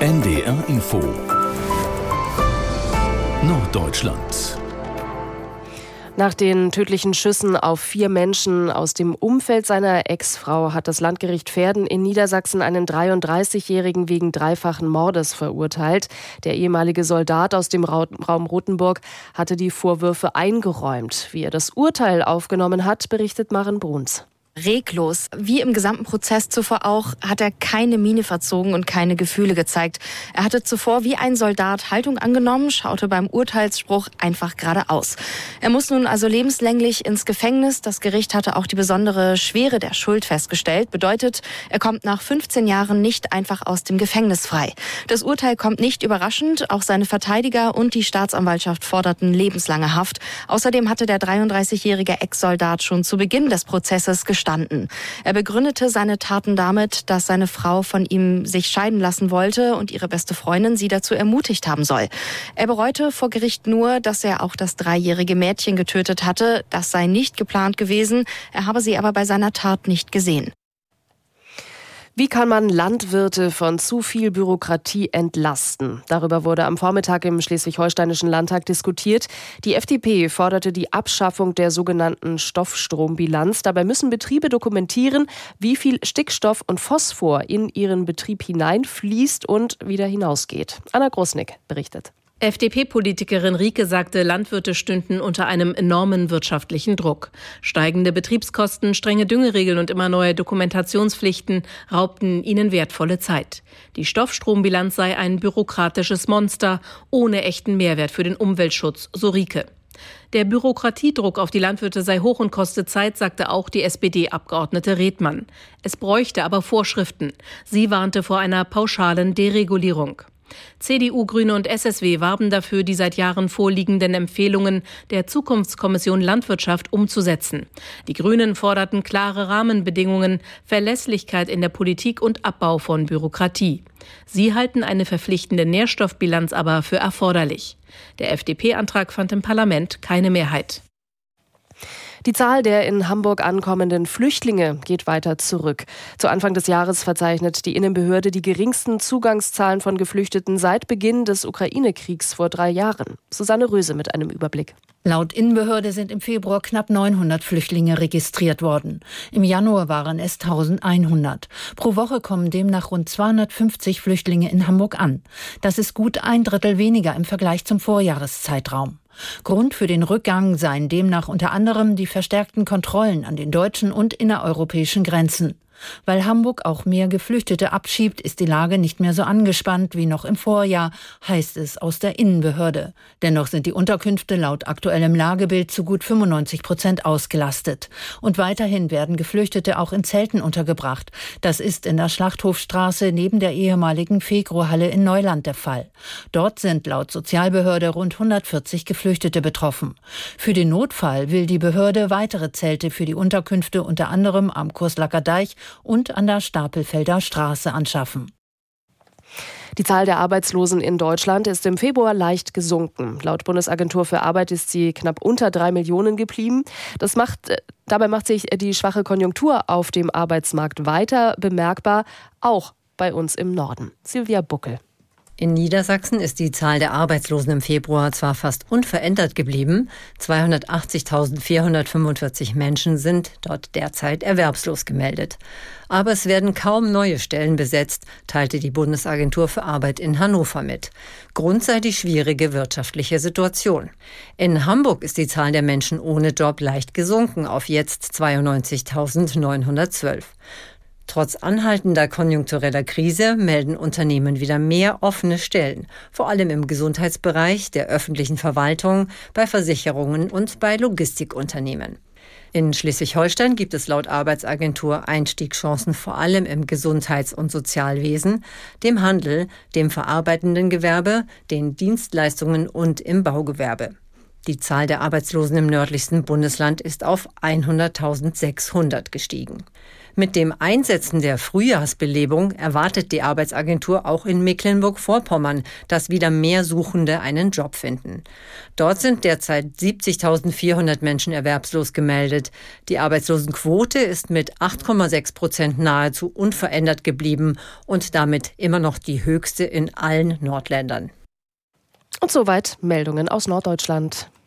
NDR Info Norddeutschland. Nach den tödlichen Schüssen auf 4 Menschen aus dem Umfeld seiner Ex-Frau hat das Landgericht Verden in Niedersachsen einen 33-Jährigen wegen dreifachen Mordes verurteilt. Der ehemalige Soldat aus dem Raum Rothenburg hatte die Vorwürfe eingeräumt. Wie er das Urteil aufgenommen hat, berichtet Maren Bruns. Reglos, wie im gesamten Prozess zuvor auch, hat er keine Miene verzogen und keine Gefühle gezeigt. Er hatte zuvor wie ein Soldat Haltung angenommen, schaute beim Urteilsspruch einfach geradeaus. Er muss nun also lebenslänglich ins Gefängnis. Das Gericht hatte auch die besondere Schwere der Schuld festgestellt. Bedeutet, er kommt nach 15 Jahren nicht einfach aus dem Gefängnis frei. Das Urteil kommt nicht überraschend. Auch seine Verteidiger und die Staatsanwaltschaft forderten lebenslange Haft. Außerdem hatte der 33-jährige Ex-Soldat schon zu Beginn des Prozesses gestanden. Er begründete seine Taten damit, dass seine Frau von ihm sich scheiden lassen wollte und ihre beste Freundin sie dazu ermutigt haben soll. Er bereute vor Gericht nur, dass er auch das 3-jährige Mädchen getötet hatte. Das sei nicht geplant gewesen. Er habe sie aber bei seiner Tat nicht gesehen. Wie kann man Landwirte von zu viel Bürokratie entlasten? Darüber wurde am Vormittag im Schleswig-Holsteinischen Landtag diskutiert. Die FDP forderte die Abschaffung der sogenannten Stoffstrombilanz. Dabei müssen Betriebe dokumentieren, wie viel Stickstoff und Phosphor in ihren Betrieb hineinfließt und wieder hinausgeht. Anna Grosnick berichtet. FDP-Politikerin Rieke sagte, Landwirte stünden unter einem enormen wirtschaftlichen Druck. Steigende Betriebskosten, strenge Düngeregeln und immer neue Dokumentationspflichten raubten ihnen wertvolle Zeit. Die Stoffstrombilanz sei ein bürokratisches Monster ohne echten Mehrwert für den Umweltschutz, so Rieke. Der Bürokratiedruck auf die Landwirte sei hoch und koste Zeit, sagte auch die SPD-Abgeordnete Redmann. Es bräuchte aber Vorschriften. Sie warnte vor einer pauschalen Deregulierung. CDU, Grüne und SSW warben dafür, die seit Jahren vorliegenden Empfehlungen der Zukunftskommission Landwirtschaft umzusetzen. Die Grünen forderten klare Rahmenbedingungen, Verlässlichkeit in der Politik und Abbau von Bürokratie. Sie halten eine verpflichtende Nährstoffbilanz aber für erforderlich. Der FDP-Antrag fand im Parlament keine Mehrheit. Die Zahl der in Hamburg ankommenden Flüchtlinge geht weiter zurück. Zu Anfang des Jahres verzeichnet die Innenbehörde die geringsten Zugangszahlen von Geflüchteten seit Beginn des Ukraine-Kriegs vor 3 Jahren. Susanne Röse mit einem Überblick. Laut Innenbehörde sind im Februar knapp 900 Flüchtlinge registriert worden. Im Januar waren es 1100. Pro Woche kommen demnach rund 250 Flüchtlinge in Hamburg an. Das ist gut 1/3 weniger im Vergleich zum Vorjahreszeitraum. Grund für den Rückgang seien demnach unter anderem die verstärkten Kontrollen an den deutschen und innereuropäischen Grenzen. Weil Hamburg auch mehr Geflüchtete abschiebt, ist die Lage nicht mehr so angespannt wie noch im Vorjahr, heißt es aus der Innenbehörde. Dennoch sind die Unterkünfte laut aktuellem Lagebild zu gut 95% ausgelastet. Und weiterhin werden Geflüchtete auch in Zelten untergebracht. Das ist in der Schlachthofstraße neben der ehemaligen Fegro-Halle in Neuland der Fall. Dort sind laut Sozialbehörde rund 140 Geflüchtete betroffen. Für den Notfall will die Behörde weitere Zelte für die Unterkünfte unter anderem am Kurslacker Deich und an der Stapelfelder Straße anschaffen. Die Zahl der Arbeitslosen in Deutschland ist im Februar leicht gesunken. Laut Bundesagentur für Arbeit ist sie knapp unter 3 Millionen geblieben. Dabei macht sich die schwache Konjunktur auf dem Arbeitsmarkt weiter bemerkbar, auch bei uns im Norden. Silvia Buckel. In Niedersachsen ist die Zahl der Arbeitslosen im Februar zwar fast unverändert geblieben. 280.445 Menschen sind dort derzeit erwerbslos gemeldet. Aber es werden kaum neue Stellen besetzt, teilte die Bundesagentur für Arbeit in Hannover mit. Grund sei die schwierige wirtschaftliche Situation. In Hamburg ist die Zahl der Menschen ohne Job leicht gesunken auf jetzt 92.912. Trotz anhaltender konjunktureller Krise melden Unternehmen wieder mehr offene Stellen, vor allem im Gesundheitsbereich, der öffentlichen Verwaltung, bei Versicherungen und bei Logistikunternehmen. In Schleswig-Holstein gibt es laut Arbeitsagentur Einstiegschancen vor allem im Gesundheits- und Sozialwesen, dem Handel, dem verarbeitenden Gewerbe, den Dienstleistungen und im Baugewerbe. Die Zahl der Arbeitslosen im nördlichsten Bundesland ist auf 100.600 gestiegen. Mit dem Einsetzen der Frühjahrsbelebung erwartet die Arbeitsagentur auch in Mecklenburg-Vorpommern, dass wieder mehr Suchende einen Job finden. Dort sind derzeit 70.400 Menschen erwerbslos gemeldet. Die Arbeitslosenquote ist mit 8,6% nahezu unverändert geblieben und damit immer noch die höchste in allen Nordländern. Und soweit Meldungen aus Norddeutschland.